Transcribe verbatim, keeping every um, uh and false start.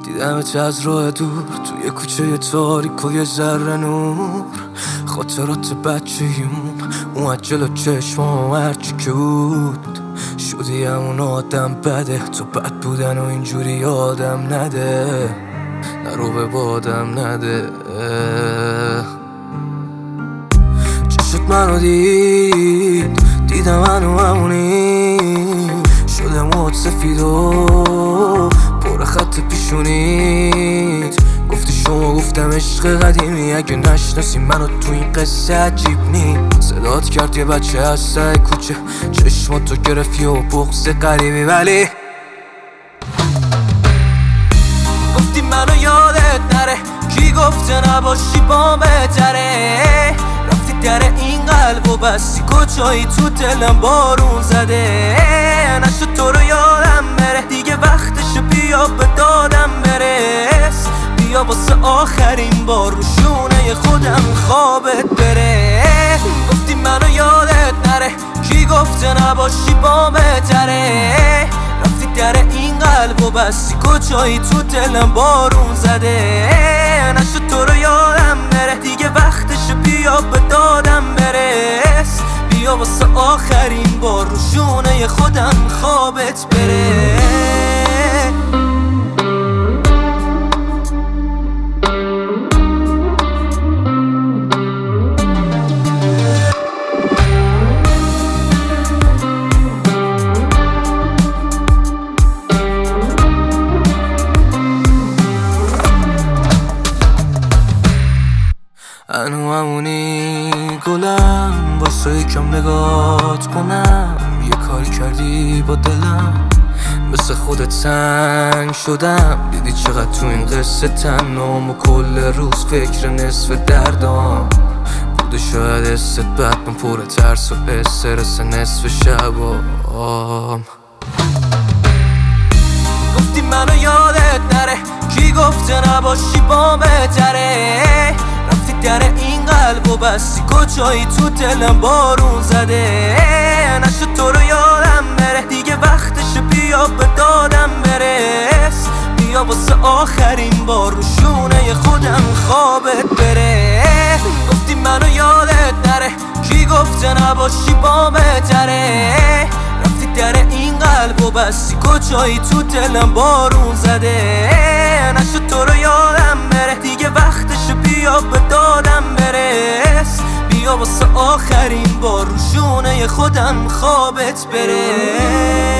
دیدمت از راه دور توی کوچه تاریک و یه ذره نور. خاطرات بچگیمون اومد جلو چشمام هرچی که بود. شدی همون آدم بده، تو بد بودن و اینجوری آدم نده، نرو به بادم نده. چشت منو دید، دیدم منو همونی، شده موت سفید و پر خط پیشونیت. گفتی شما، گفتم عشق قدیمی، اگه نشناسی منو تو این قصه عجیب نی. صدات کرد یه بچه از سر کوچه، چشماتو گرفتی و بغض غریبی، ولی گفتی منو یادت نره، کی گفته نباشی با بهتره. رفتی در این قلب و بستی کجایی تو دلم بارون زده. نشد تو رو یادم بره دیگه، وقتش بیا به دادم برس. بیا واسه آخرین بار رو شونه خودم خوابت بره. گفتی منو یادت نره، کی گفته نباشی با بهتره. رفتی در این قلب و بستی کجایی تو دلم بارون زده. نشد تو رو یادم بره دیگه، وقتش بیا به دادم برس. بیا واسه آخرین بار رو شونه خودم خوابت بره. انو همونی گلم، واسه یکم نگات کنم. یه کاری کردی با دلم، مثل خودت سنگ شدم. دیدی چقدر تو این قصه تنام و کل روز فکر نصف دردام بوده. شاید حست بد من پر ترس و استرس نصف شبام. گفتی منو یادت نره، کی گفته نباشی با بهتره. رفتی در این قلب و بستی کجایی تو دلم بارون زده. نشد تو رو یادم بره دیگه، وقتش بیا به دادم برس. بیا واسه آخرین بار رو شونه خودم خوابت بره. گفتی منو یادت نره، کی گفته نباشی با بهتره. رفتی در این قلب و بستی کجایی تو دلم بارون زده. نشد تو رو یادم بره دیگه، وقتش بیا به دادم برس. بیا واسه آخرین بار رو شونه خودم خوابت بره.